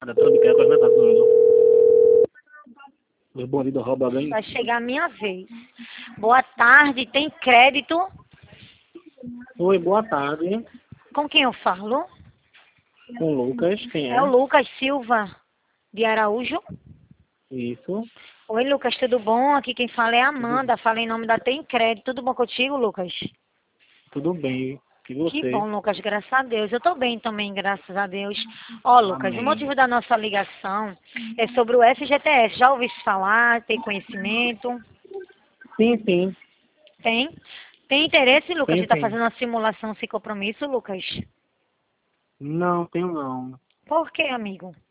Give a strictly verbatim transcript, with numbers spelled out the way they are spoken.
Toda biqueira com as metades do mundo. Os bandidos roubam alguém. Vai chegar a minha vez. Boa tarde, tem crédito? Oi, boa tarde. Com quem eu falo? Com o Lucas, quem é? É o Lucas Silva de Araújo. Isso. Oi, Lucas, tudo bom? Aqui quem fala é a Amanda, fala em nome da Tem Crédito. Tudo bom contigo, Lucas? Tudo bem. E você? Que bom, Lucas, graças a Deus. Eu tô bem também, graças a Deus. Ó, Lucas, Amém. o motivo da nossa ligação é sobre o F G T S. Já ouviste falar? Tem conhecimento? Sim, sim. Tem? Tem interesse, Lucas, de Sim, estar sim. fazendo uma simulação sem compromisso, Lucas? Não, tenho não. Por quê, amigo?